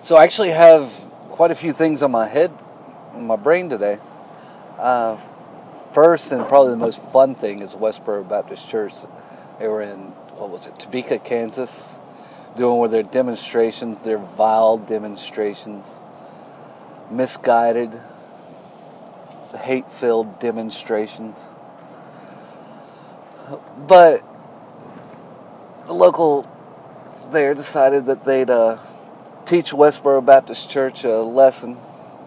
So I actually have quite a few things on my brain today. Uh, First and probably the most fun thing is Westboro Baptist Church. They were in, what was it, Topeka, Kansas, doing with their demonstrations, their vile demonstrations, misguided, hate-filled demonstrations. But the local there decided that they'd teach Westboro Baptist Church a lesson.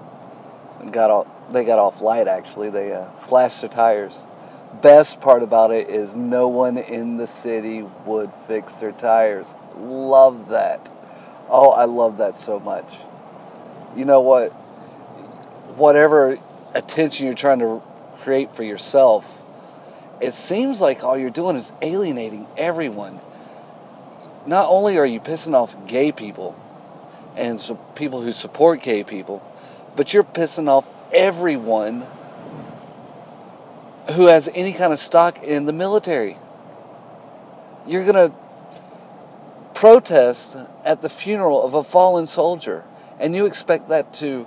They got off light, actually. They slashed their tires. Best part about it is no one in the city would fix their tires. Love that. Oh, I love that so much. You know what? Whatever attention you're trying to create for yourself, it seems like all you're doing is alienating everyone. Not only are you pissing off gay people and people who support gay people, but you're pissing off everyone who has any kind of stock in the military. You're going to protest at the funeral of a fallen soldier, and you expect that to,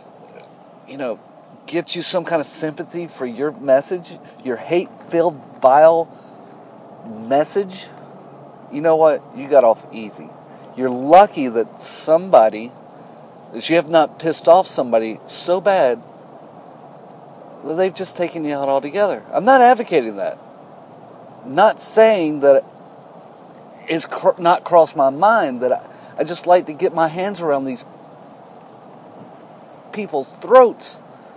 get you some kind of sympathy for your message, your hate-filled, vile message. You know what? You got off easy. You're lucky that you have not pissed off somebody so bad that they've just taken you out altogether. I'm not advocating that. I'm not saying that it's not crossed my mind, that I just like to get my hands around these people's throats.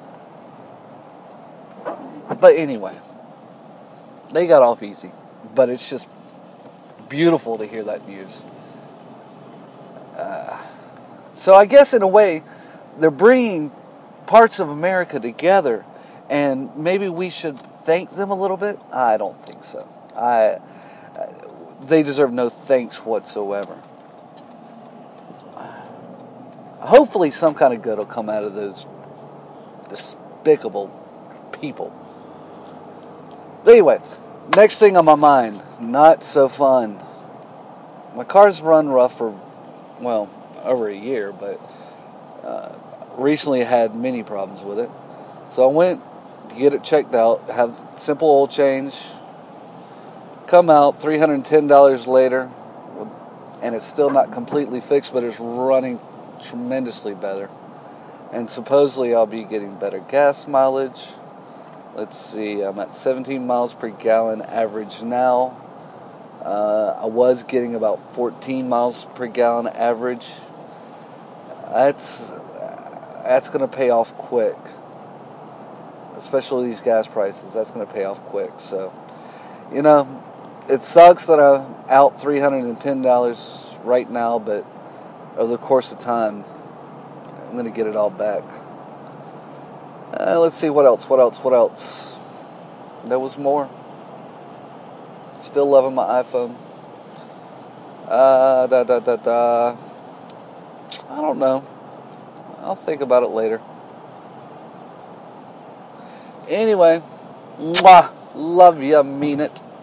But anyway, they got off easy. But it's just beautiful to hear that news. So I guess in a way, they're bringing parts of America together, and maybe we should thank them a little bit. I don't think so. They deserve no thanks whatsoever. Hopefully some kind of good will come out of those despicable people. But anyway, next thing on my mind, not so fun. My car's run rough for, over a year, but recently had many problems with it. So I went to get it checked out, have simple oil change, come out $310 later, and it's still not completely fixed, but it's running tremendously better. And supposedly I'll be getting better gas mileage. Let's see, I'm at 17 miles per gallon average now. I was getting about 14 miles per gallon average. That's going to pay off quick. Especially these gas prices, that's going to pay off quick. So, it sucks that I'm out $310 right now, but over the course of time, I'm going to get it all back. Let's see, what else? There was more. Still loving my iPhone. I don't know. I'll think about it later. Anyway, mwah, love ya, mean it.